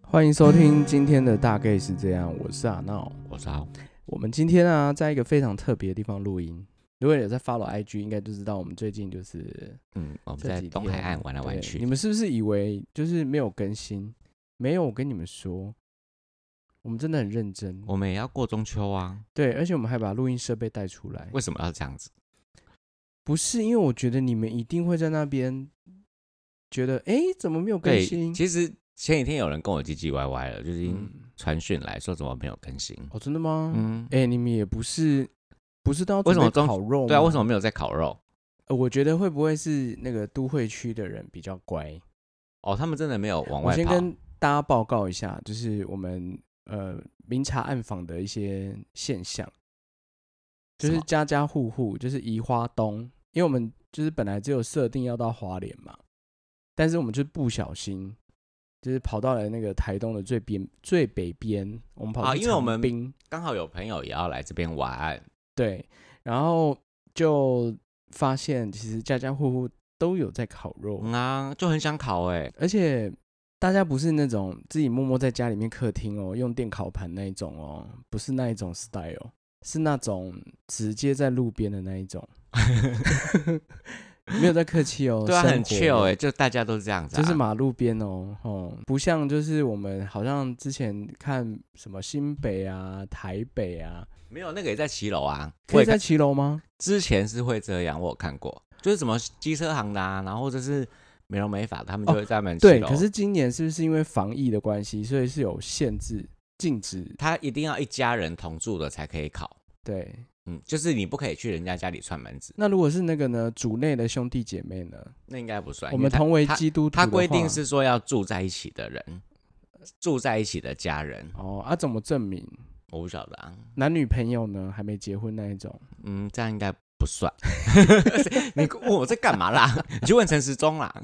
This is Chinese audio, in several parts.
欢迎收听今天的大概是这样，我是阿闹， 我是阿。 我们今天啊，在一个非常特别的地方录音。如果有在 follow IG， 应该就知道我们最近就是我们在东海岸玩来玩去。 你们是不是以为就是没有更新？没有，我跟你们说，我们真的很认真。 我们也要过中秋啊。 对，而且我们还把录音设备带出来。 为什么要这样子？ 不是因为我觉得你们一定会在那边觉得，怎么没有更新？ 其实前几天有人跟我唧唧歪歪了，就是已经传讯来说怎么没有更新。 哦，真的吗？你们也不是都要准备烤肉吗？ 对啊，为什么没有在烤肉？ 我觉得会不会是那个都会区的人比较乖？ 哦，他们真的没有往外跑。 我先跟大家报告一下，就是我们明察暗访的一些现象，就是家家户户就是宜花东，因为我们就是本来只有设定要到花莲嘛，但是我们就不小心就是跑到了那个台东的最北边，我们跑去长滨， 因为我们刚好有朋友也要来这边玩， 对，然后就发现其实家家户户都有在烤肉， 就很想烤而且大家不是那种自己默默在家里面客厅用电烤盘那一种不是那一种 style， 是那种直接在路边的那一种。没有在客气对啊，很 chill 就大家都是这样子就是马路边不像就是我们好像之前看什么新北啊、台北啊， 没有那个也在骑楼啊， 可以在骑楼吗？ 之前是会这样，我有看过，就是什么机车行的然后或者是美容美发，他们就会在那边骑楼。 对，可是今年是不是因为防疫的关系，所以是有限制、禁止， 他一定要一家人同住的才可以烤。 对。 就是你不可以去人家家里串门子。 那如果是那个呢，主内的兄弟姐妹呢？ 那应该不算。 我们同为基督徒的话， 他规定是说要住在一起的人，住在一起的家人。 怎么证明？ 我不晓得啊。 男女朋友呢？还没结婚那一种？ 这样应该不算。你问我在干嘛啦？你去问陈时中啦。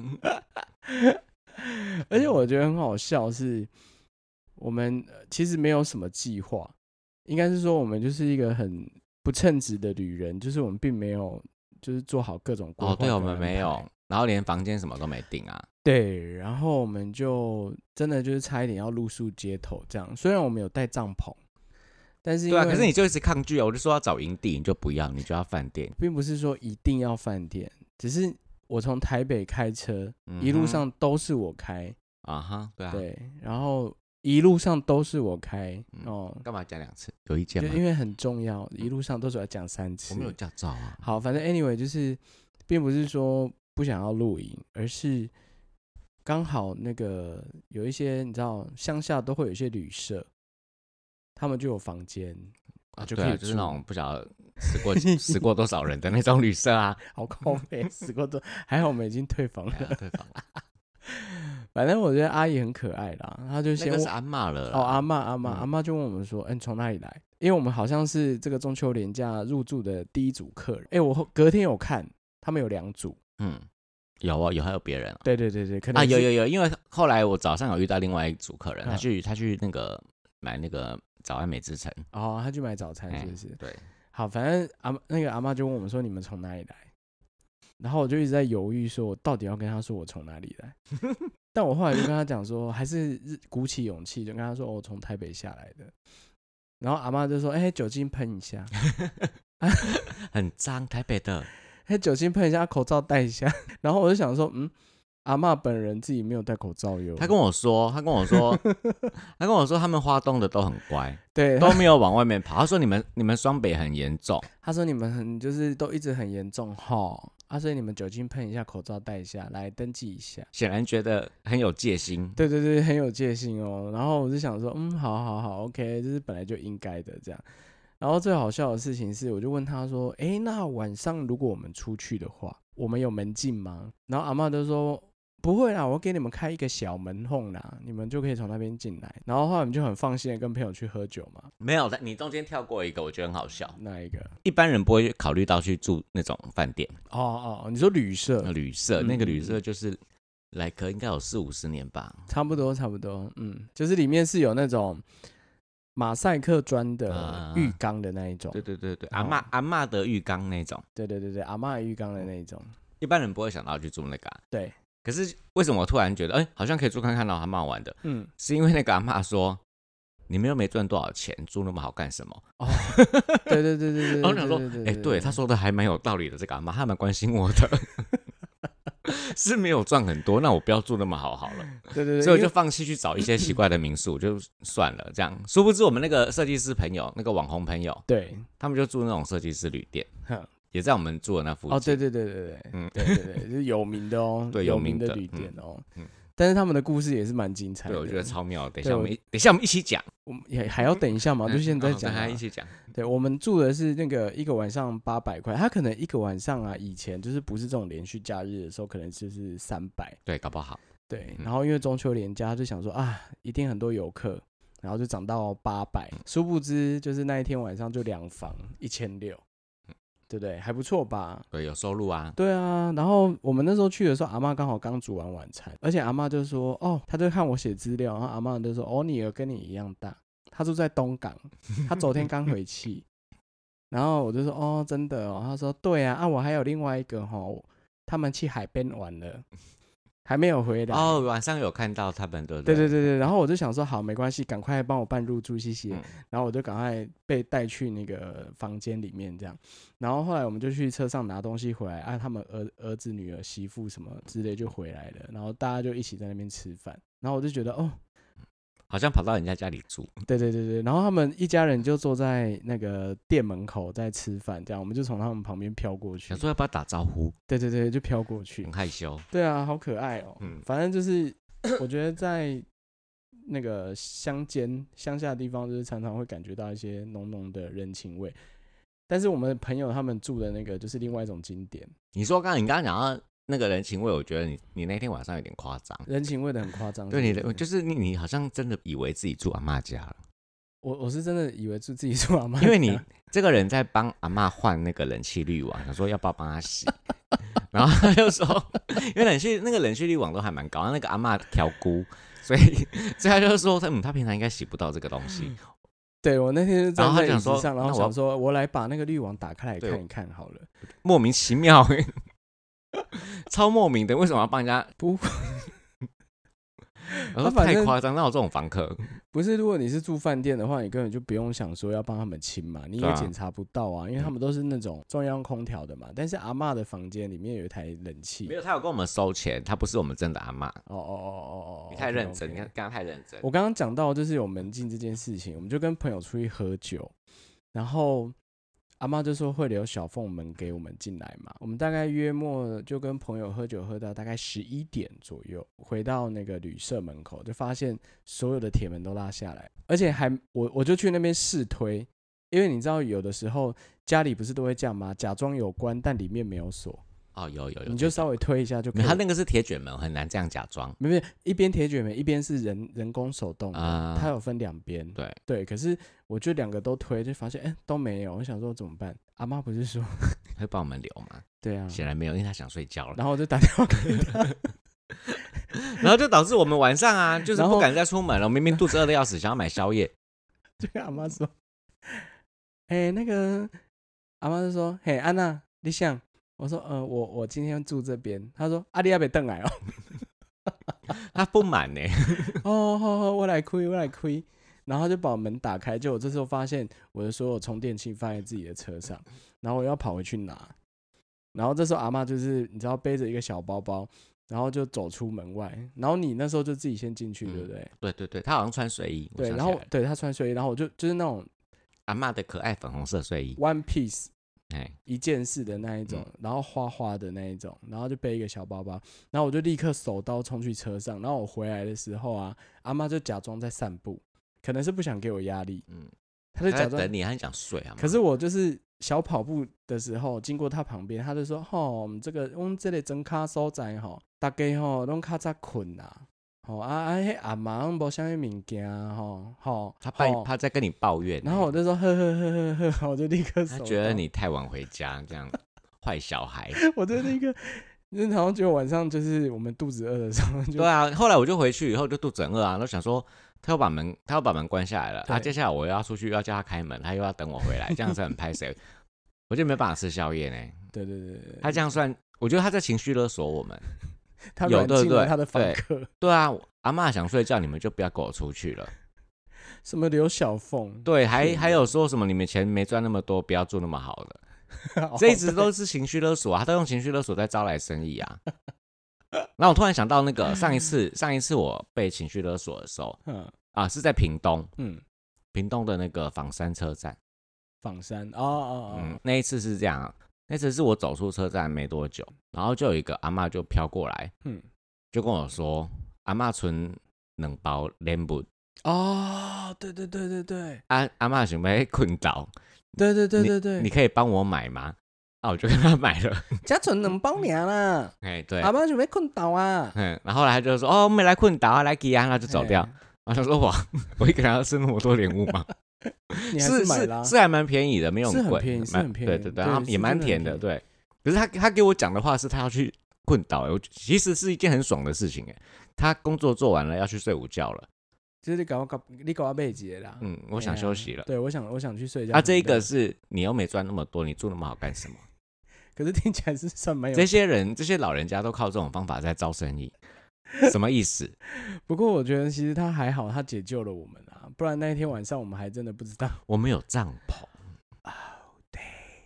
而且我觉得很好笑是，我们其实没有什么计划，应该是说我们就是一个很不称职的旅人，就是我们并没有就是做好各种规划。 对，我们没有，然后连房间什么都没订啊。 对，然后我们就真的就是差一点要露宿街头这样。虽然我们有带帐篷，但是对啊，可是你就一直抗拒我就说要找营地，你就不要，你就要饭店。 并不是说一定要饭店，只是我从台北开车，一路上都是我开对啊， 对，然后一路上都是我开干嘛讲2次？有意见吗？ 因为很重要，一路上都是要讲3次。 我没有驾照啊。 好，反正 anyway 就是并不是说不想要露营，而是刚好那个有一些你知道乡下都会有一些旅社，他们就有房间就可以住， 就是那种不晓得死过多少人的那种旅社啊。 好靠北，死过多，还好我们已经退房了。 退房了。 反正我觉得阿姨很可爱啦，她就先那个是阿嬷了啦。 阿嬷就问我们说，你从哪里来？因为我们好像是这个中秋连假入住的第一组客人。我隔天有看，他们有2组。 有啊，还有别人。 对，可能有，因为后来我早上有遇到另外一组客人，他去那个买那个早安美之城。 他去买早餐是不是？ 对。 好，反正那个阿嬷就问我们说，你们从哪里来？然后我就一直在犹豫，说我到底要跟他说我从哪里来。但我后来就跟他讲说，还是鼓起勇气，就跟他说我从台北下来的。然后阿嬷就说：“酒精喷一下， 很脏，台北的。 酒精喷一下，口罩戴一下。”然后我就想说，阿嬷本人自己没有戴口罩哟。 他跟我说，他们花东的都很乖， 对， 都没有往外面跑。他说你们双北很严重， 他说你们就是都一直很严重所以你们酒精喷一下，口罩戴一下，来登记一下。 显然觉得很有戒心。 对，很有戒心然后我就想说，好 ，OK， 这是本来就应该的这样。然后最好笑的事情是，我就问他说，那晚上如果我们出去的话，我们有门禁吗？然后阿嬷就说，不会啦，我给你们开一个小门缝啦，你们就可以从那边进来。然后后来我们就很放心的跟朋友去喝酒嘛。 没有，你中间跳过一个，我觉得很好笑。 哪一个？ 一般人不会考虑到去住那种饭店。 你说旅社？ 那个旅社就是来可应该有40-50年吧。 差不多。就是里面是有那种马赛克砖的浴缸的那一种。 对，阿嬷的浴缸那种。 对，阿嬷的浴缸的那一种。 一般人不会想到去住那个。 对。 可是为什么我突然觉得，好像可以住看看到还蛮好玩的？是因为那个阿嬷说，你们又没赚多少钱，住那么好干什么？ 哦，对对对对对， 然后我想说，对，他说的还蛮有道理的，这个阿嬷，他蛮关心我的。是没有赚很多，那我不要住那么好了。 对对对， 所以我就放弃去找一些奇怪的民宿，就算了。这样，殊不知我们那个设计师朋友，那个网红朋友， 对， 他们就住那种设计师旅店，也在我们住的那附近。 哦，对对对对对，对对对，就是有名的哦， 对， 有名的旅店哦。但是他们的故事也是蛮精彩的， 对，我觉得超妙。等一下我们一起讲， 我们也还要等一下嘛，就现在讲， 还一起讲。 对，我们住的是那个一个晚上800块，他可能一个晚上啊，以前就是不是这种连续假日的时候，可能就是300， 对，搞不好。 对，然后因为中秋连假，就想说啊，一定很多游客，然后就涨到800，殊不知就是那一天晚上就2房1600。对不对？还不错吧？ 对，有收入啊。 对啊，然后我们那时候去的时候，阿嬷刚好刚煮完晚餐，而且阿嬷就说，哦，她就看我写资料，然后阿嬷就说，哦，女儿跟你一样大，她住在东港，她昨天刚回去，然后我就说，哦，真的哦，她说，对啊，我还有另外一个吼，他们去海边玩了。还没有回来哦，晚上有看到他们对不对？对对对对，然后我就想说好没关系，赶快帮我办入住，谢谢。然后我就赶快被带去那个房间里面这样，然后后来我们就去车上拿东西回来，他们儿子、女儿、媳妇什么之类就回来了，然后大家就一起在那边吃饭，然后我就觉得哦。 好像跑到人家家里住， 对对对对，然后他们一家人就坐在那个店门口在吃饭，这样我们就从他们旁边飘过去， 想说要不要打招呼？ 对对对，就飘过去， 很害羞。 对啊，好可爱哦。反正就是我觉得在那个乡下的地方，就是常常会感觉到一些浓浓的人情味。但是我们朋友他们住的那个就是另外一种景点。 你刚刚讲到那个人情味，我觉得你那天晚上有点夸张， 人情味的很夸张。 对，你的就是你好像真的以为自己住阿嬷家了。 我是真的以为自己住阿嬷家， 因为你这个人在帮阿嬷换那个冷气滤网，想说要不要帮她洗，然后他就说，因为那个冷气滤网都还蛮高，那个阿嬷挑估，所以他就说他平常应该洗不到这个东西。 对，我那天就站在椅子上，然后想说我来把那个滤网打开来看一看好了。 莫名其妙。超莫名的，为什么要帮人家？ 不， 太夸张，哪有这种房客？ 不是，如果你是住饭店的话，你根本就不用想说要帮他们清嘛，你也检查不到啊，因为他们都是那种中央空调的嘛。但是阿嬷的房间里面有一台冷气， 没有，他有跟我们收钱，他不是我们真的阿嬷。你太认真，你看刚刚太认真。 我刚刚讲到就是有门禁这件事情，我们就跟朋友出去喝酒，然后。阿嬷就说会留小缝门给我们进来嘛，我们大概约莫就跟朋友喝酒喝到大概11点左右，回到那个旅社门口，就发现所有的铁门都拉下来，而且我就去那边试推，因为你知道有的时候家里不是都会这样吗？假装有关但里面没有锁。 哦，有， 你就稍微推一下就可以。 他那个是铁卷门，很难这样假装。 没，一边铁卷门，一边是人工手动的，它有分2边。对，可是我就2个都推，就发现都没有。我想说怎么办？阿嬷不是说会帮我们留吗？ 对啊， 显然没有，因为他想睡觉了。 然后我就打电话给他， 然后就导致我们晚上啊，就是不敢再出门了。明明肚子饿的要死，想要买宵夜， 就跟阿嬷说：“那个阿嬷就说，嘿，安娜，你想？”我说我今天住这边。他说你要不要回来哦？ 他不满呢。 好，我来开。然后就把门打开，结果这时候发现我的所有充电器放在自己的车上，然后我要跑回去拿。然后这时候阿嬷就是你知道背着一个小包包，然后就走出门外。然后你那时候就自己先进去，对不对？ 对，他好像穿睡衣。 对，然后对他穿睡衣，然后我就是那种阿嬷的可爱粉红色睡衣 ，One Piece。一件式的那一种，然后花花的那一种，然后就背一个小包包，然后我就立刻手刀冲去车上，然后我回来的时候啊，阿嬷就假装在散步，可能是不想给我压力，他就假装等你，他想睡啊。 可是我就是小跑步的时候经过他旁边，他就说：“我们这里真卡所在吼，大家拢较早困啦。”迄阿嬷无啥物物件他在跟你抱怨， 然后我就说呵，我就立刻他觉得你太晚回家，这样坏小孩。 我就那个，好像只有晚上就是我们肚子饿的时候。 对啊，后来我就回去以后就肚子很饿啊，都想说他要把门关下来了，接下来我要出去要叫他开门，他又要等我回来，这样子很拍谁？我就没办法吃宵夜呢。 对， 他这样算，我觉得他在情绪勒索我们。 他有对对软禁了他的房对客， 对啊，阿嬷想睡觉，你们就不要跟我出去了。 什么刘小凤， 对， 骗人还有说什么你们钱没赚那么多，不要住那么好的， 哦这一直都是情绪勒索啊，他都用情绪勒索在招来生意啊。然后我突然想到那个上一次我被情绪勒索的时候嗯是在屏东， 嗯， 屏东的那个枋山车站。 仿山哦， 那一次是这样，那次是我走出车站没多久，然后就有一个阿嬷就飘过来， 嗯就跟我说阿嬷存2包莲雾， 哦，对对对对对阿嬷想要困倒， 对对对对对， 你可以帮我买吗？我就跟他买了。 家存2包尔啦， 对， 阿妈就没困倒啊， 然后后来他就说我们来困倒啊，来给啊，那就走掉。我想说我一个人要吃那么多莲雾吗？ 你还是买啦， 是还蛮便宜的，没有很贵， 是很便宜，是很便宜， 对，然后也蛮甜的， 对。 对。可是他给我讲的话是他要去困倒，其实是一件很爽的事情哎。他工作做完了要去睡午觉了， 就是你搞我背节啦。 我想休息了。 对，我想去睡觉。 这一个是你又没赚那么多，你住那么好干什么？ 可是听起来是算蛮有。 这些老人家都靠这种方法在招生意，什么意思？ 不过我觉得其实他还好，他解救了我们啊，不然那一天晚上我们还真的不知道。 我们有帐篷。 哦，对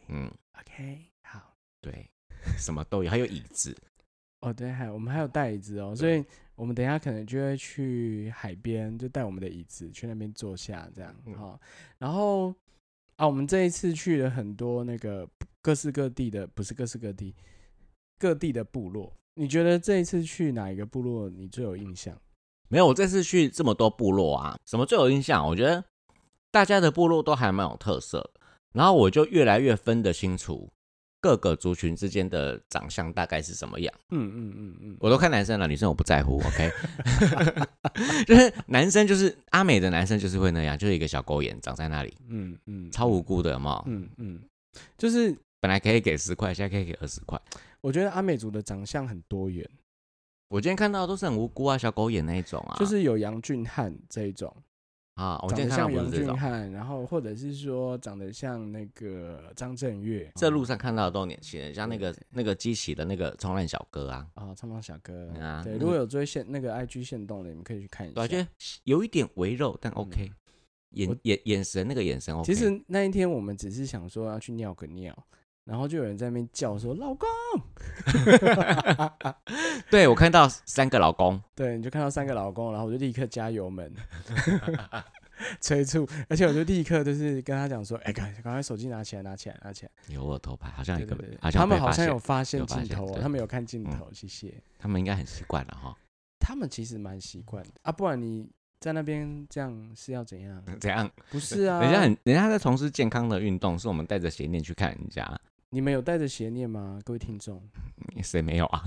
，OK，好， 对，什么都有，还有椅子。 哦，对，我们还有带椅子哦，所以我们等一下可能就会去海边，就带我们的椅子去那边坐下，这样然后我们这一次去了很多那个各式各地的，不是各式各地，各地的部落。你觉得这一次去哪一个部落你最有印象？ 没有，我这次去这么多部落啊，什么最有印象？我觉得大家的部落都还蛮有特色的，然后我就越来越分得清楚各个族群之间的长相大概是什么样。我都看男生了，女生我不在乎。OK， 就是男生就是阿美的男生就是会那样，就是一个小狗眼长在那里，超无辜的，有没有？ 就是本来可以给10块，现在可以给20块。 我觉得阿美族的长相很多元， 我今天看到的都是很无辜啊，小狗眼那一种啊， 就是有杨俊汉这一种啊，我今天看到不是这长得像杨种， 俊汉，然后或者是说长得像那个张震岳， 这路上看到的都年轻人，像那个激起的那个冲浪小哥啊， 冲浪小哥啊， 对，如果有追那个 IG 限动的，你们可以去看一下， 我觉得有一点微肉，但 OK，眼神那个眼神 OK。 其实那一天我们只是想说要去尿个尿。然后就有人在那边叫说老公， 对，我看到3个老公， 对，你就看到3个老公，然后我就立刻加油门，催促，而且我就立刻就是跟他讲说，赶快手机拿起来。 有我偷拍，好像一个， 对好像他们好像有发发现镜头哦，他们有看镜头，谢谢。 他们应该很习惯了哈。 他们其实蛮习惯的啊，不然你在那边这样是要怎样？ 怎样？ 不是啊， 人家在从事健康的运动，是我们带着邪念去看人家。 你们有带着邪念吗，各位听众？ 谁没有啊？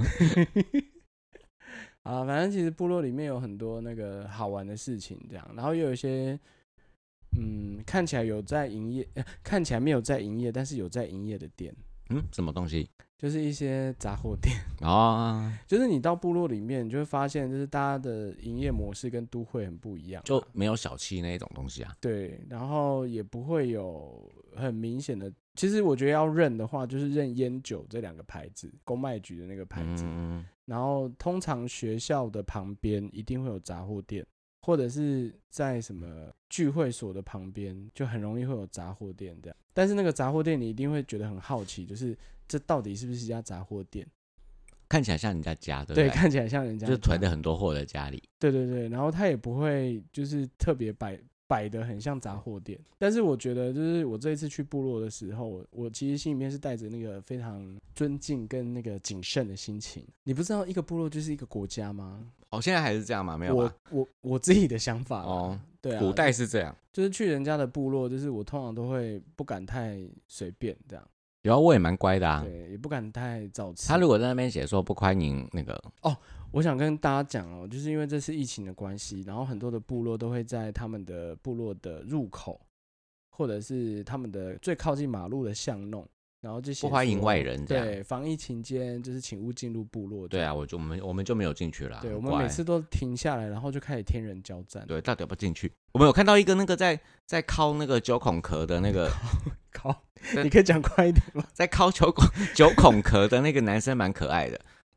反正其实部落里面有很多那个好玩的事情，这样，然后又有一些看起来有在营业，看起来没有在营业，但是有在营业的店。 什么东西？ 就是一些杂货店就是你到部落里面，你就会发现，就是大家的营业模式跟都会很不一样， 就没有小气那一种东西啊。 对，然后也不会有很明显的。其实我觉得要认的话，就是认烟酒这2个牌子，公卖局的那个牌子。然后通常学校的旁边一定会有杂货店，或者是在什么聚会所的旁边，就很容易会有杂货店这样。但是那个杂货店你一定会觉得很好奇，就是这到底是不是一家杂货店？ 看起来像人家家，对不对？ 对， 看起来像人家家， 就囤了很多货在家里。 对，然后他也不会就是特别摆得很像杂货店，但是我觉得就是我这一次去部落的时候，我其实心里面是带着那个非常尊敬跟那个谨慎的心情。你不知道一个部落就是一个国家吗？ 现在还是这样吗？没有吧？ 我自己的想法对啊， 古代是这样， 就是去人家的部落，就是我通常都会不敢太随便这样。 有啊，我也蛮乖的啊。 对，也不敢太造次。 他如果在那边写说不欢迎那个我想跟大家讲就是因为这次疫情的关系，然后很多的部落都会在他们的部落的入口，或者是他们的最靠近马路的巷弄，然后就写不欢迎外人这样。 对，防疫期间就是请勿进入部落。 对啊，我们就没有进去了。 对，我们每次都停下来，然后就开始天人交战。 对，到底要不要进去？我们有看到一个那个在敲那个9孔壳的那个敲，你可以讲快一点吗？ 在敲9孔壳的那个男生蛮可爱的。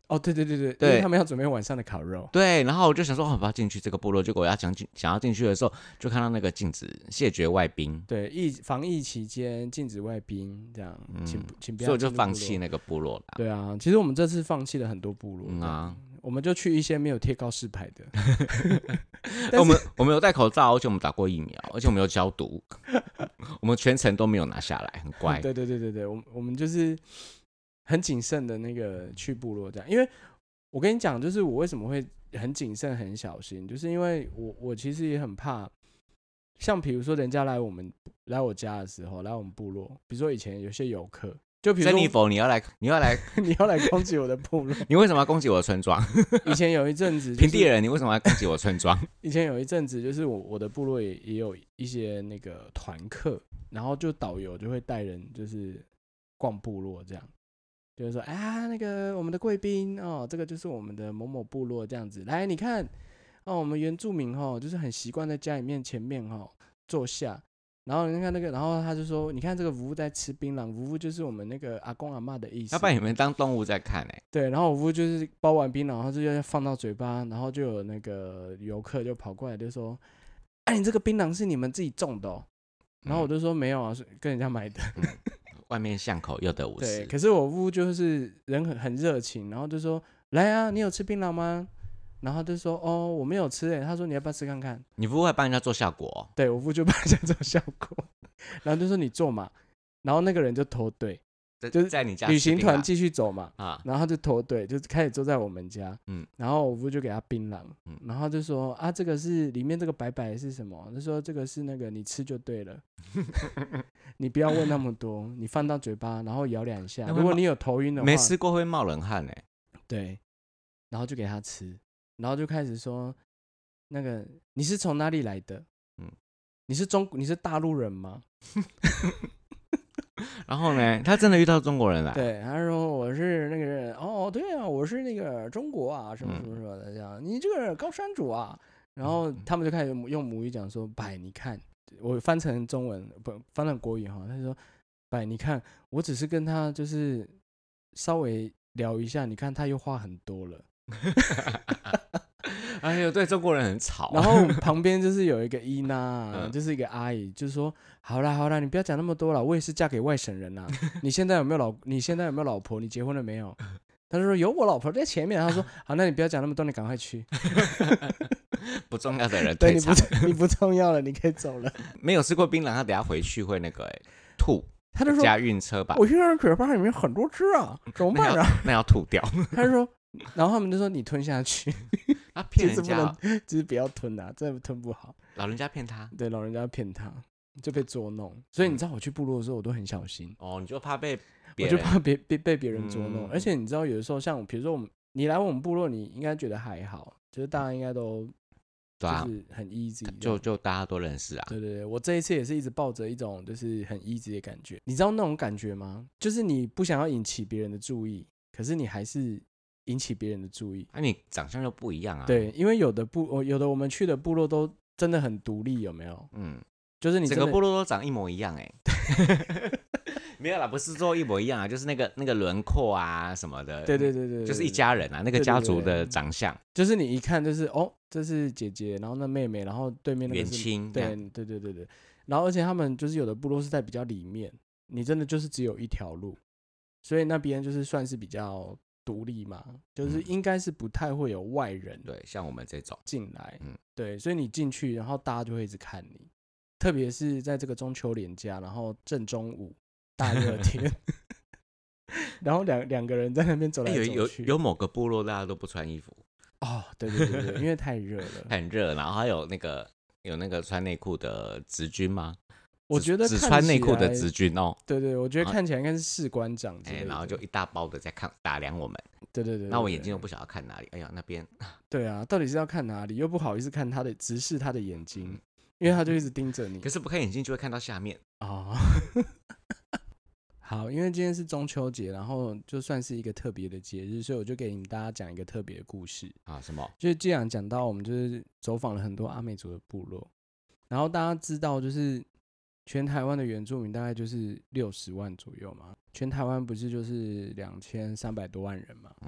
哦，对对对对，因对为他们要准备晚上的烤肉。 对，然后我就想说，哦，我要进去这个部落，结果我想要进去的时候，就看到那个禁止谢绝外宾， 对，防疫期间禁止外宾，这样，请不所以我就要进入部落。 放弃那个部落了。 对啊，其实我们这次放弃了很多部落，这样啊， 我们就去一些没有贴告示牌的。 我们有戴口罩，而且我们打过疫苗，而且我们有消毒，我们全程都没有拿下来，很乖。 对对对对对，我们就是很谨慎的那个去部落这样，因为我跟你讲，就是我为什么会很谨慎、很小心，就是因为我其实也很怕，像比如说人家来我家的时候，来我们部落，比如说以前有些游客，就比如说珍妮佛，你要来， 你要来攻击我的部落， 你为什么要攻击我的村庄？ 以前有一阵子、 平地人，你为什么要攻击我村庄？ 以前有一阵子，就是我的部落也有一些那个团客，然后就导游就会带人就是逛部落这样。就是说，啊，那个我们的贵宾哦，这个就是我们的某某部落这样子。来，你看哦，我们原住民哦，就是很习惯在家里面前面哦坐下，然后你看那个，然后他就说，你看这个夫妇在吃槟榔，夫妇就是我们那个阿公阿嬷的意思。 要把你们当动物在看哎、 对，然后我夫妇就是包完槟榔，然后就要放到嘴巴，然后就有那个游客就跑过来就说，哎，你这个槟榔是你们自己种的哦？然后我就说没有啊，是跟人家买的。 外面巷口又得50。 对，可是我夫就是人很热情，然后就说来啊，你有吃槟榔吗？然后就说哦，我没有吃诶。他说你要不要吃看看？ 你不会帮人家做效果、哦？ 对，我夫就帮人家做效果，然后就说你做嘛，然后那个人就脱队，就是在你家旅行团继续走嘛， 啊， 然后他就脱队，就开始坐在我们家，然后我夫就给他槟榔，然后就说啊，这个是里面这个白白的是什么？他说这个是那个你吃就对了，你不要问那么多，你放到嘴巴，然后咬2下，如果你有头晕的话， 没吃过会冒冷汗哎、 对，然后就给他吃，然后就开始说那个你是从哪里来的？你是大陆人吗？ 然后呢，他真的遇到中国人来， 对，他说我是那个人，哦，对啊，我是那个中国啊，什么什么什么的这样，你这个高山主啊，然后他们就开始用母语讲说，百你看，我翻成中文不翻成国语哈，他就说百你看，我只是跟他就是稍微聊一下，你看他又话很多了。 哎呦，对中国人很吵。 然后旁边就是有一个伊娜，就是一个阿姨，就是说，好啦好啦，你不要讲那么多了，我也是嫁给外省人啦。你现在有没有老婆？你结婚了没有？他就说有，我老婆在前面。他说好，那你不要讲那么多，你赶快去。 不重要的人对退场。 你不重要了，你可以走了。 没有吃过槟榔，他等下回去会那个吐。 他就说加运车吧， 我现在嘴巴里面很多汁啊，怎么办啊？ 那要吐掉。 他就说，然后他们就说你吞下去。 他骗人家， 就是不要吞啊，真的吞不好。 老人家骗他， 对，老人家骗他，就被捉弄。所以你知道我去部落的时候，我都很小心。 哦，你就怕被我就怕被别人捉弄。而且你知道，有的时候像比如说你来我们部落，你应该觉得还好，就是大家应该都就是很 easy， 就大家都认识啊。 对对对，我这一次也是一直抱着一种就是很 easy 的感觉。你知道那种感觉吗？就是你不想要引起别人的注意，可是你还是引起别人的注意。 那你长相就不一样啊。 对，因为有的我们去的部落都真的很独立，有没有？就是你整个部落都长一模一样哎。没有啦，不是说一模一样啊，就是那个轮廓啊什么的。 对对对对， 就是一家人啊，那个家族的长相， 就是你一看就是哦，这是姐姐，然后那妹妹，然后对面那个是远亲， 对对对对对。然后而且他们就是有的部落是在比较里面，你真的就是只有一条路，所以那边就是算是比较独立嘛，就是应该是不太会有外人对，像我们这种进来，对，所以你进去，然后大家就会一直看你，特别是在这个中秋连假，然后正中午大热天，然后两个人在那边走来走去， 有某个部落大家都不穿衣服哦，对对对对，因为太热了， 很热，然后还有那个穿内裤的职军吗？ 我觉得只穿内裤的职军哦， 对对，我觉得看起来应该是士官长之类的， 然后就一大包的在打量我们， 对对对， 那我眼睛又不晓得看哪里，哎呀那边， 对啊，到底是要看哪里，又不好意思看直视他的眼睛，因为他就一直盯着你， 可是不看眼睛就会看到下面哦。好，因为今天是中秋节，然后就算是一个特别的节日，所以我就给你们大家讲一个特别的故事啊。什么？ 就是既然讲到我们就是走访了很多阿美族的部落，然后大家知道就是全台湾的原住民大概就是60万左右嘛，全台湾不是就是2300多万人嘛，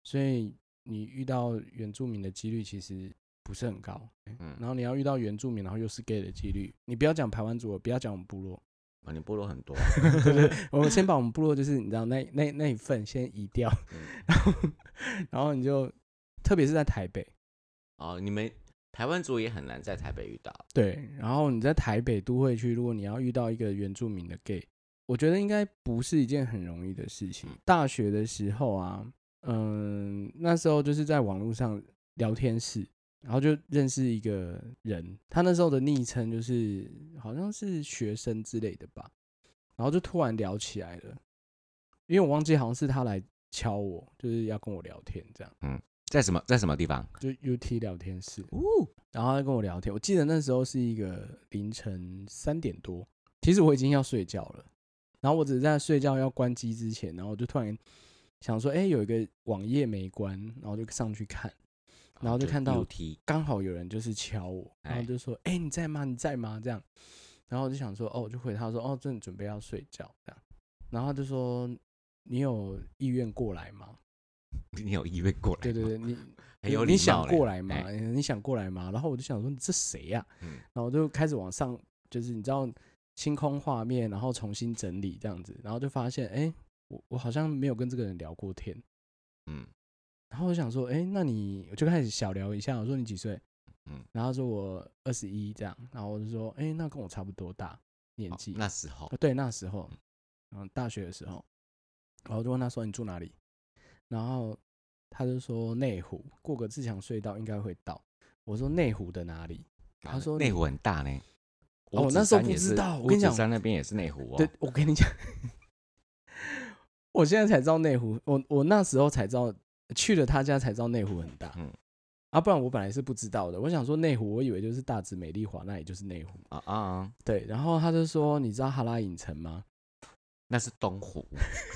所以你遇到原住民的几率其实不是很高。然后你要遇到原住民，然后又是 gay 的几率，你不要讲排湾族了，不要讲我们部落， 你部落很多， 对对，我们先把我们部落就是你知道那一份先移掉，然后你就特别是在台北。 你们台湾族也很难在台北遇到。 对，然后你在台北都会区，如果你要遇到一个原住民的 gay， 我觉得应该不是一件很容易的事情。大学的时候啊，那时候就是在网络上聊天室，然后就认识一个人，他那时候的昵称就是好像是学生之类的吧，然后就突然聊起来了，因为我忘记好像是他来敲我，就是要跟我聊天这样。 在什么地方？ 就 UT 聊天室，然后他跟我聊天。我记得那时候是一个凌晨3点多，其实我已经要睡觉了，然后我只是在睡觉要关机之前，然后我就突然想说，有一个网页没关，然后就上去看，然后就看到刚好有人就是敲我，然后就说，你在吗？你在吗？这样，然后我就想说，我就回他说，正准备要睡觉这样，然后他就说，你有意愿过来吗？ 你有意愿过来？ 对对对， 你想过来吗？你想过来吗？然后我就想说，你这谁呀？然后我就开始往上，就是你知道清空画面，然后重新整理这样子，然后就发现，我好像没有跟这个人聊过天。然后我想说，那我就开始小聊一下，我说你几岁？然后说我21这样，然后我就说，那跟我差不多大年纪。 那时候， 对，那时候，大学的时候，然后我就问他说你住哪里？然后他就说内湖，过个自强隧道应该会到。我说内湖的哪里？他说内湖很大呢。 我那时候不知道，我跟你讲， 山那边也是内湖哦。 对，我跟你讲，我现在才知道内湖，我那时候才知道，去了他家才知道内湖很大。不然我本来是不知道的。我想说内湖，我以为就是大直美丽华，那也就是内湖对，然后他就说，你知道哈拉影城吗？ 那是东湖。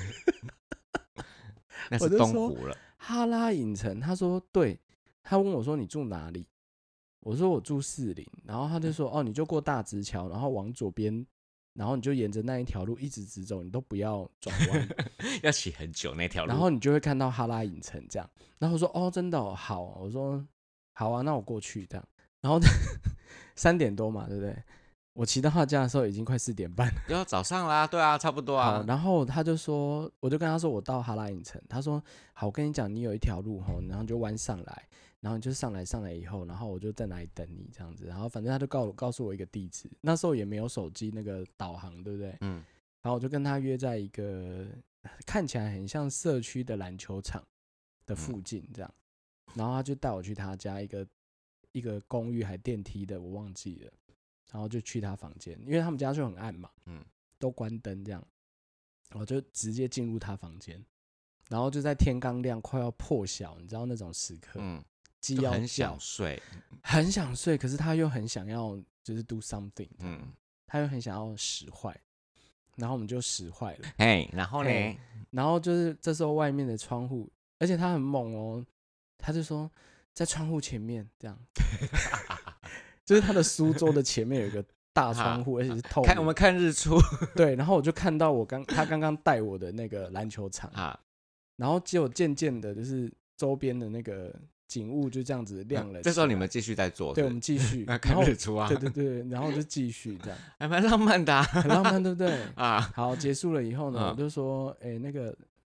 那是东湖了。 哈拉影城，他说对，他问我说你住哪里？我说我住士林，然后他就说你就过大直桥，然后往左边，然后你就沿着那一条路一直直走，你都不要转弯， 要骑很久那条路， 然后你就会看到哈拉影城这样。然后我说真的好，我说好啊，那我过去这样。然后3点多嘛，对不对？我骑到他家的时候已经快4点半了， 要早上啦，对啊，差不多啊。 好，然后他就说，我就跟他说我到哈拉影城，他说好，我跟你讲，你有一条路吼，然后就弯上来，然后你就上来以后，然后我就在哪里等你这样子，然后反正他就告诉我一个地址，那时候也没有手机那个导航，对不对？然后我就跟他约在一个看起来很像社区的篮球场的附近这样，然后他就带我去他家一个公寓还电梯的，我忘记了。然后就去他房间，因为他们家就很暗嘛，都关灯这样，我就直接进入他房间，然后就在天刚亮快要破晓，你知道那种时刻，鸡要很想睡， 很想睡，可是他又很想要就是 do something，他又很想要使坏，然后我们就使坏了， 然后呢， 然后就是这时候外面的窗户，而且他很猛哦，他就说在窗户前面这样。就是他的书桌的前面有一个大窗户，而且是透明。 我们看日出。 对，然后我就看到他刚刚带我的那个篮球场然后结果渐渐的，就是周边的那个景物就这样子亮了。 这时候你们继续在做， 对，我们继续看日出啊。 对对对，然后就继续这样， 还蛮浪漫的， 很浪漫，对不对？好，结束了以后呢，我就说，那个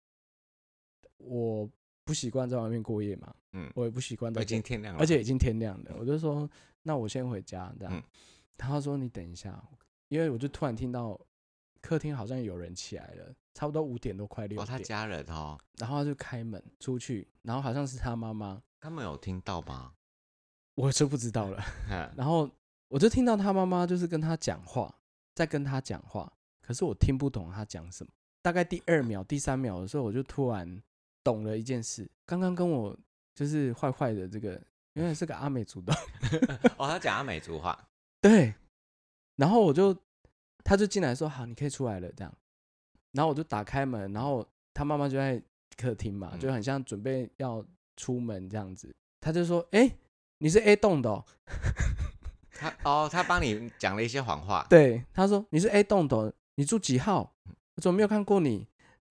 我不习惯在外面过夜嘛，我也不习惯， 已经天亮了， 而且已经天亮了，我就说。那我先回家，这样。他说你等一下，因为我就突然听到客厅好像有人起来了，差不多5点多快6点。 他家人哦。 然后他就开门出去，然后好像是他妈妈。 他们有听到吗？ 我就不知道了。然后我就听到他妈妈就是跟他讲话，在跟他讲话，可是我听不懂他讲什么。大概第2秒、第3秒的时候，我就突然懂了一件事，刚刚跟我就是坏坏的这个。原来是个阿美族的他讲阿美族话。 对，然后他就进来说好，你可以出来了这样。然后我就打开门，然后他妈妈就在客厅嘛，就很像准备要出门这样子。他就说：“你是 A 栋的哦。” 他帮你讲了一些谎话。 对，他说：“你是 A 栋的，你住几号？我怎么没有看过你？”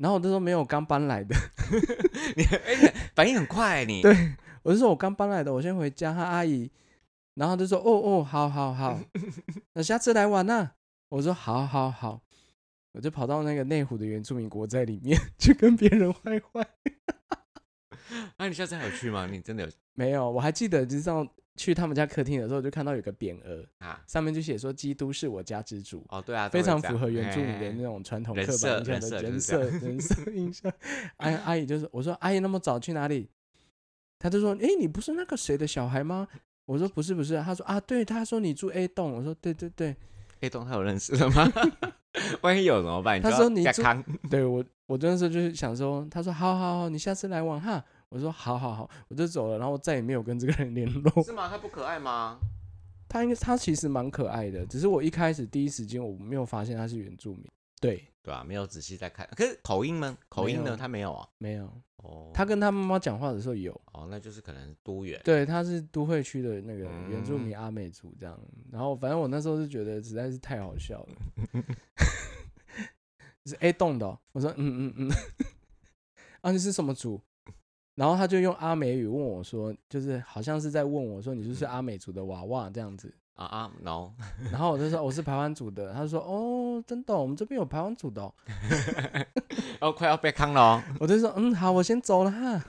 然后我就说没有，刚搬来的。 你反应很快你。 对，我就说我刚搬来的，我先回家。他阿姨，然后就说哦，好好好，那下次来玩啊。我说好好好，我就跑到那个内湖的原住民国在里面去跟别人坏坏。 那你下次还有去吗？你真的有没有，我还记得就是上去他们家客厅的时候，就看到有个匾额， 啊？ 上面就写说基督是我家之主。 哦，对啊， 非常都会这样符合原住民的那种传统刻板印象的人设印象。阿姨就是我说阿姨那么早去哪里？他就说你不是那个谁的小孩吗？我说不是不是。他说啊对，他说你住 A 栋。我说对对对。 A 栋他有认识的吗？万一有怎么办？ 他说你住， 康。 对我那时候就是想说，他说好好好，你下次来玩哈。我说好好好，我就走了，然后我再也没有跟这个人联络。 是吗？他不可爱吗？ 他其实蛮可爱的，只是我一开始第一时间我没有发现他是原住民。对啊，没有仔细在看。可是口音呢？口音呢？他没有啊。 没有。 哦， 他跟他妈妈讲话的时候有。 哦，那就是可能都远。 对，他是都会区的那个原住民阿美族这样。然后反正我那时候是觉得实在是太好笑了。是 A 栋的我说啊你是什么族？然后他就用阿美语问我说，就是好像是在问我说你是不是阿美族的娃娃这样子。 no。 然后我就说我是排湾族的。他说哦真的我们这边有排湾族的哦，快要被康了哦。 我就说好，我先走了哈。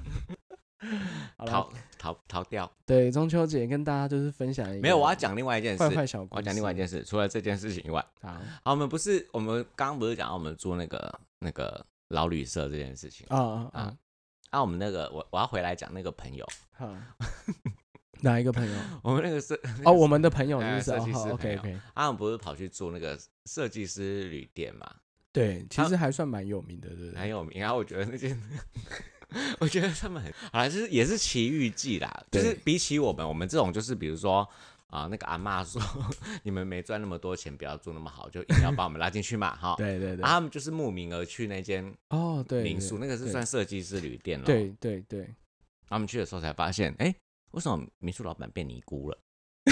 逃掉。 对，中秋节跟大家就是分享一个。 没有，我要讲另外一件事。 坏小故事。 我要讲另外一件事，除了这件事情以外。 好， 我们刚刚不是讲到我们住那个老旅社这件事情我们那个我要回来讲那个朋友。 好，哪一个朋友？ 我们那个是我们的朋友就是设计师朋友。 OK。 我们不是跑去住那个设计师旅店嘛？ 对，其实还算蛮有名的，对不对？ 很有名。然后我觉得那件，我觉得他们好啦，就是也是奇遇记啦。就是比起我们这种，就是比如说那个阿嬷说你们没赚那么多钱，不要住那么好，就硬要把我们拉进去嘛，哈。 对对对。 他们就是慕名而去那间民宿，那个是算设计师旅店咯。 对对对。 他们去的时候才发现，为什么民宿老板变尼姑了？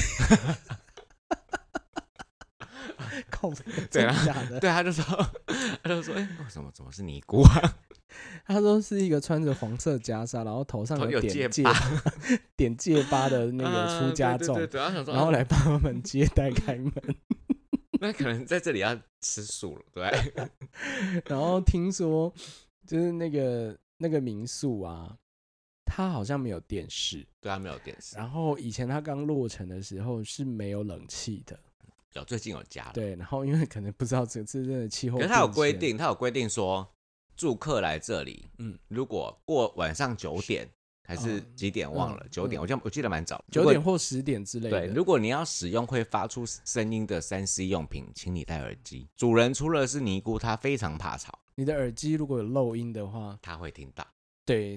靠， 对啊， 假的。 对，他就说，为什么怎么是尼姑啊？ 他说是一个穿着黄色袈裟，然后头上有点戒疤的那个出家众，然后来帮他们接待开门。 那可能在这里要吃素了，对。 然后听说就是那个民宿啊，它好像没有电视。 对啊，没有电视。 然后以前它刚落成的时候是没有冷气的。 最近有加了。 对，然后因为可能不知道这次真的气候， 可是他有规定说，住客来这里，如果过晚上9点还是几点忘了，9点，我记得蛮早 ，9点或10点之类的。 对，如果你要使用会发出声音的3C 用品，请你戴耳机。主人除了是尼姑，他非常怕吵。 你的耳机如果有漏音的话， 他会听到。 对。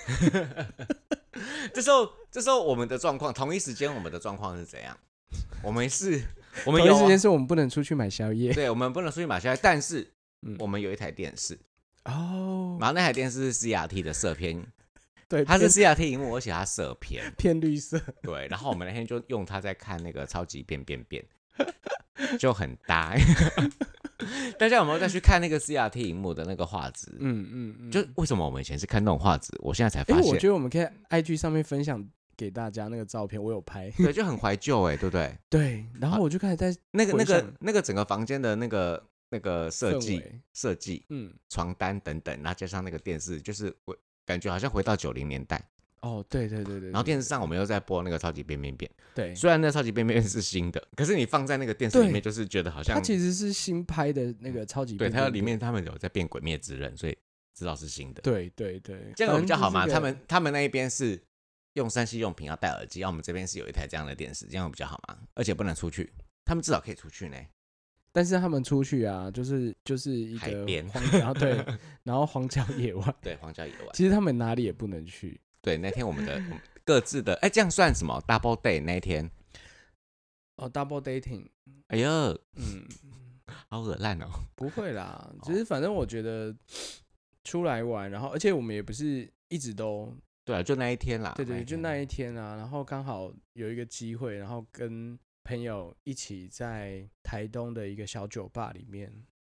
这时候我们的状况，同一时间我们的状况是怎样？我们同一时间是我们不能出去买宵夜。 对，我们不能出去买宵夜，但是我们有一台电视。然后那台电视是 CRT 的色偏。 对， 它是 CRT 萤幕，而且它色偏绿色。 对，然后我们那天就用它在看那个超级变，就很搭。大家有没有再去看那个 CRT 萤幕的那个画质？就为什么我们以前是看那种画质，我现在才发现。 我觉得我们可以 IG 上面分享给大家那个照片，我有拍。 对，就很怀旧对不对？ 对，然后我就开始在那个整个房间的那个设计，床单等等，然后加上那个电视，就是我感觉好像回到90年代。 对。 然后电视上我们又在播那个超级变。 对， 虽然那超级变是新的，可是你放在那个电视里面，就是觉得好像它其实是新拍的那个超级变。 对，它里面他们有在变鬼灭之刃，所以知道是新的。 对， 这样比较好嘛？他们那一边是用3C 用品要戴耳机，然后我们这边是有一台这样的电视，这样比较好嘛？而且不能出去，他们至少可以出去呢。 但是他们出去啊，就是一个海边， 然后对，然后荒郊野外。 对，荒郊野外。 其实他们哪里也不能去。 对，那天我们各自的，这样算什么 ？Double day 那一天。 double dating。 哎呦，好恶烂哦。 不会啦，只是反正我觉得出来玩，然后而且我们也不是一直都。 对啊，就那一天啦。 对，就那一天啊，然后刚好有一个机会，然后跟朋友一起在台东的一个小酒吧里面，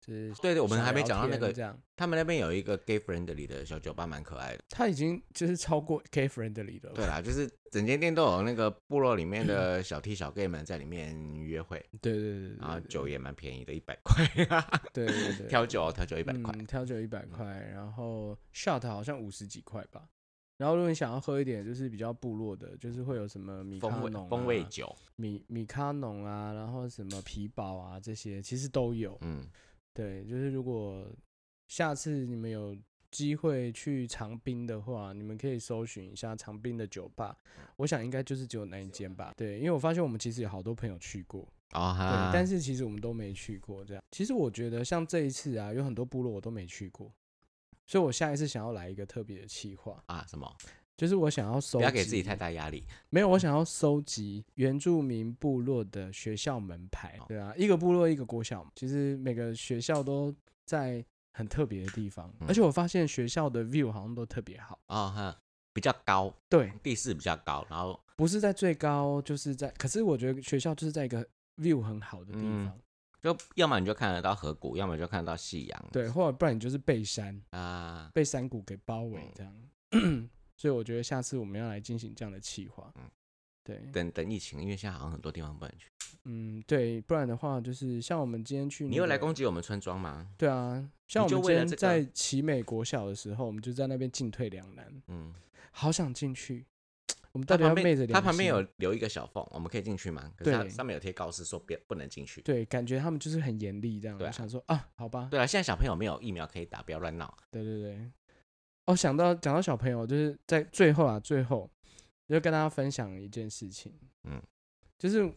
就是对对，我们还没讲到那个小聊天这样， 他们那边有一个 gay friendly 的小酒吧，蛮可爱的。 他已经就是超过 gay friendly 了。 对啦，就是整间店都有那个部落里面的小 T 小 gay 们在里面约会， 对对对对， 然后酒也蛮便宜的，100块。 对对对， 调酒100块。 调酒100块，然后 shot 好像50几块吧。然后如果你想要喝一点就是比较部落的，就是会有什么米卡农、 风味酒、 米卡农啊，然后什么皮宝啊这些其实都有。对，就是如果下次你们有机会去长滨的话，你们可以搜寻一下长滨的酒吧，我想应该就是只有那一间吧。对，因为我发现我们其实有好多朋友去过。对，但是其实我们都没去过。这样，其实我觉得像这一次啊，有很多部落我都没去过。所以我下一次想要来一个特别的企划啊，什么？ 就是我想要收集， 不要给自己太大压力。 没有，我想要收集原住民部落的学校门牌。对啊，一个部落一个国小，其实每个学校都在很特别的地方，而且我发现学校的 view 好像都特别好比较高， 对， 地势比较高，然后不是在最高，就是在，可是我觉得学校就是在一个 view 很好的地方。 就要么你就看得到河谷，要么就看得到夕阳， 对，或者不然你就是被山啊， 被山谷给包围这样。所以我觉得下次我们要来进行这样的企划。对， 等疫情，因为现在好像很多地方不能去。 对，不然的话就是像我们今天去， 你又来攻击我们村庄吗？ 对啊，像我们今天在奇美国小的时候，我们就在那边进退两难。好想进去。我们到底要昧着良心？ 它旁边有留一个小缝，我们可以进去吗？可是它上面有贴告示说不能进去。 对，感觉他们就是很严厉这样。我想说啊，好吧。 对啊，现在小朋友没有疫苗可以打，不要乱闹。 对对对。讲到小朋友，就是在最后就跟大家分享一件事情。就是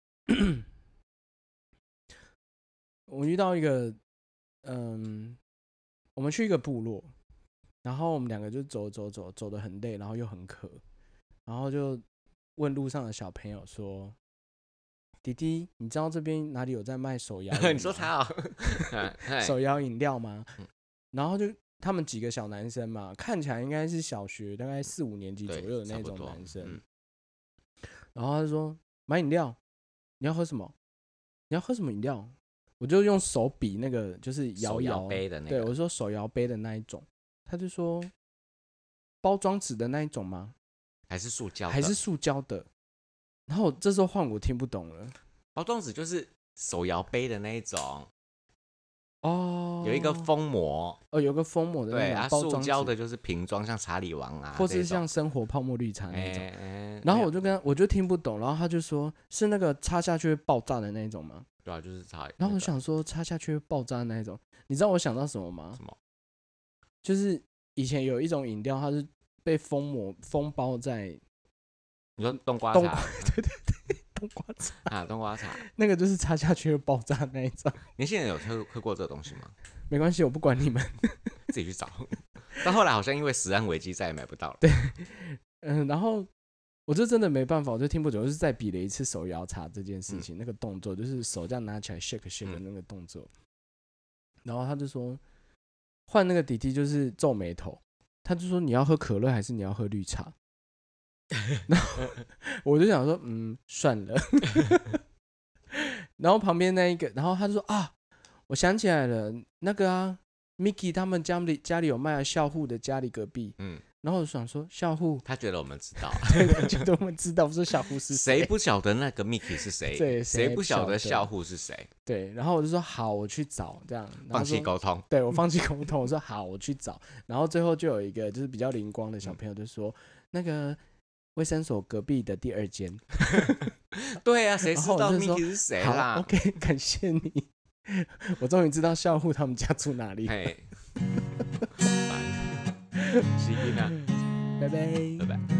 我遇到一个，我们去一个部落，然后我们两个就走得很累，然后又很渴。然后就问路上的小朋友说：“弟弟，你知道这边哪里有在卖手摇饮料？” 你说他手摇饮料吗？然后就他们几个小男生嘛，看起来应该是小学大概4、5年级左右的那种男生。然后他就说：“买饮料，你要喝什么？你要喝什么饮料？”我就用手比那个就是手摇杯的那个， 对我说手摇杯的那一种。他就说：“包装纸的那一种吗？ 还是塑胶？ 还是塑胶的？”然后这时候换我听不懂了。 包装纸就是手摇杯的那一种哦， 有一个封膜有个封膜的那种包装纸。 塑胶的就是瓶装，像查理王啊， 或是像生活泡沫绿茶那种。然后我就听不懂，然后他就说是那个插下去会爆炸的那种吗？ 对啊，就是插。 然后我想说插下去会爆炸的那一种，你知道我想到什么吗？ 什么？ 就是以前有一种饮料，它是被封包在， 你说冬瓜茶？ 对，冬瓜茶啊，冬瓜茶， 那个就是插下去会爆炸那一种。 年轻人有喝过这个东西吗？ 没关系，我不管你们， 自己去找。但后来好像因为食安危机再也买不到了。 对，然后我就真的没办法，我就听不懂，就是再比了一次手摇茶这件事情，那个动作就是手这样拿起来 shake 的那个动作。然后他就说，换那个弟弟就是皱眉头，他就说你要喝可乐还是你要喝绿茶？然后我就想说，算了。然后旁边那一个，然后他就说啊，我想起来了，那个啊 ，Mickey 他们家里有卖校户的家里隔壁，然后我想说校户， 他觉得我们知道， 对，觉得我们知道，我说校户是谁不晓得那个 Mickey 是谁？ 对， 谁不晓得校户是谁？ 对，然后我就说好，我去找，这样放弃沟通， 对我放弃沟通，我说好，我去找，然后最后就有一个就是比较灵光的小朋友就说那个。卫生所隔壁的第2间。 对啊，谁知道 Mickey 是谁啦？ 好 ，OK， 感谢你，我终于知道校户他们家住哪里。 嘿，烦，是因啊， 拜拜， 拜拜。